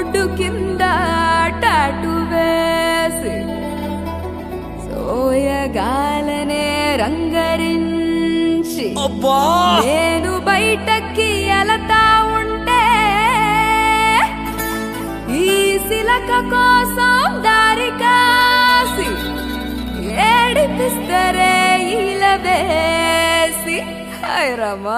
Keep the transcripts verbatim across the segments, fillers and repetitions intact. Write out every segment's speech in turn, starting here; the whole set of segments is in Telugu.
బొడ్డు కింద టాటూ వేసి సోయగాలనే రంగరించి నేను బయటకి ఎలతా ఉంటే ఈ సిలక కోసం దారి కాసి ఏడిపిస్తరే ఇలా వేసి హాయ్ రమా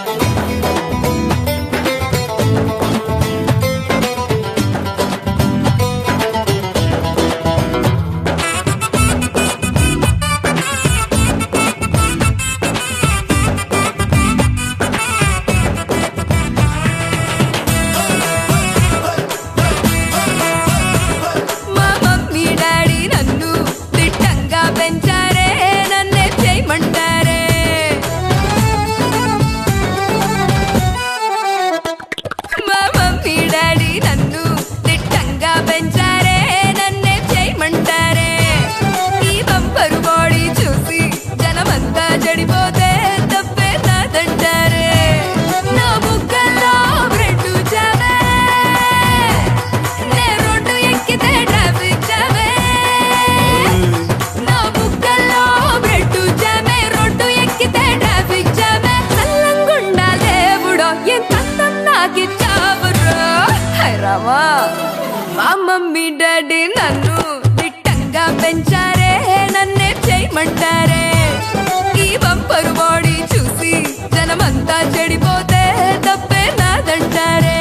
మా మమ్మీ డాడీ నన్ను దిట్టంగా పెంచారే నన్నే చేయమంటారే ఈ బంపరు బాడీ చూసి జనమంతా చెడిపోతే తప్పే నాదంటారే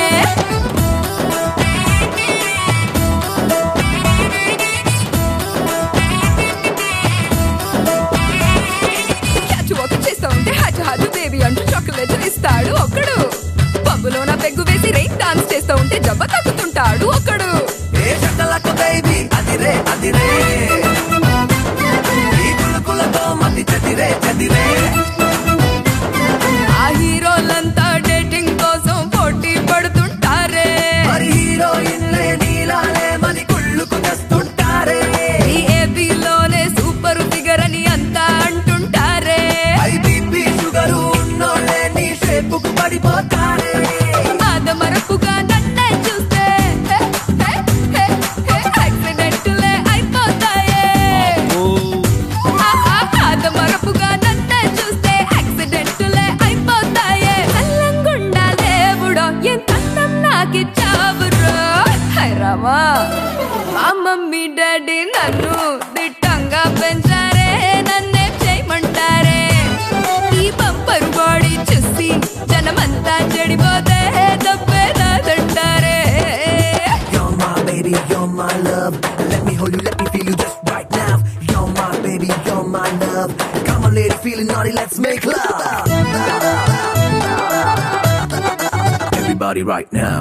క్యాచ్ వాక్ చేస్తా ఉంటే హాజు హాజు బేబీ అంటూ చాక్లెట్ ఇస్తాడు ఒకడు పబ్బులో నా పెగ్గు వేసి రైన్ డాన్స్ చేస్తూ ఉంటే జబ్బ తగ్గుతుంటాడు ఒకడు ఆ హీరోలంతా డేటింగ్ కోసం పోటీ పడుతుంటారే ఈ ఏపీలోనే సూపర్ ఫిగర్ అని అంతా అంటుంటారే ఆదమరపుగా నన్నే చూస్తే యాక్సిడెంట్లే అయిపోతాయే ఆదమరపుగా నన్నే చూస్తే యాక్సిడెంట్లే అయిపోతాయే అల్లంగుండా దేవుడో ఎంత నాకిచ్చావురో హాయ్ రామా మా మమ్మీ డాడీ నన్ను దిట్టంగా పెంచారే నన్నే చేయమంటారే ఈ బంపరు బాడీ చూసి జనమంతా చెడిపోతే తప్పే నాదంటారే You're my baby, you're my love. Let me hold you, let me feel you just right now. You're my baby, you're my love. Come on lady, feeling naughty, let's make love. Everybody right now.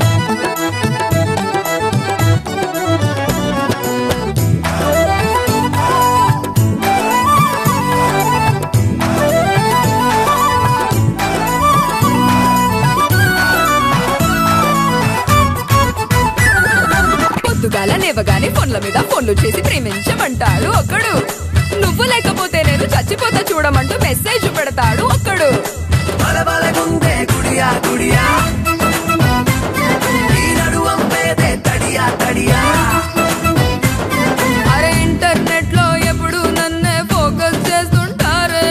పొద్దుగాల లేవగానే ఫోన్ల మీద ఫోన్లు చేసి ప్రేమించమంటాడు ఒకడు నువ్వు లేకపోతే నేను చచ్చిపోతా చూడమంటూ మెసేజ్ పెడతాడు ఒకడు అరే ఇంటర్నెట్ లో ఎప్పుడు నన్నే ఫోకస్ చేస్తుంటారే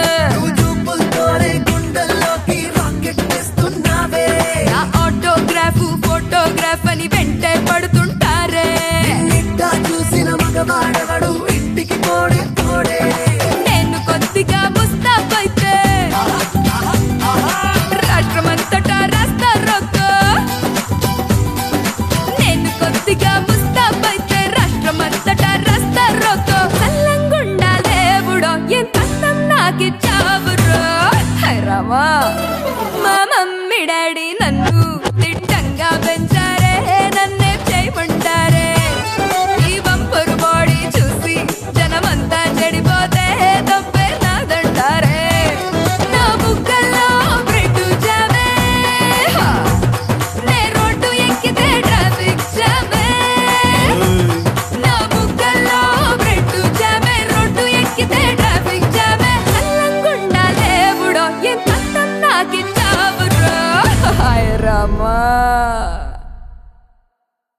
నా ఆటోగ్రాఫ్ ఫోటోగ్రాఫ్ అని వెంటే పడుతుంటారే నేను కొద్దిగా ముస్తాబైతే రాష్ట్రమంతటా రాస్తారోకో నేను కొద్దిగా ముస్తాబైతే రాష్ట్రమంతటా రాస్తారోకో అల్లంగుండా దేవుడో ఎంత నాకిచ్చావురో హాయ్ రామా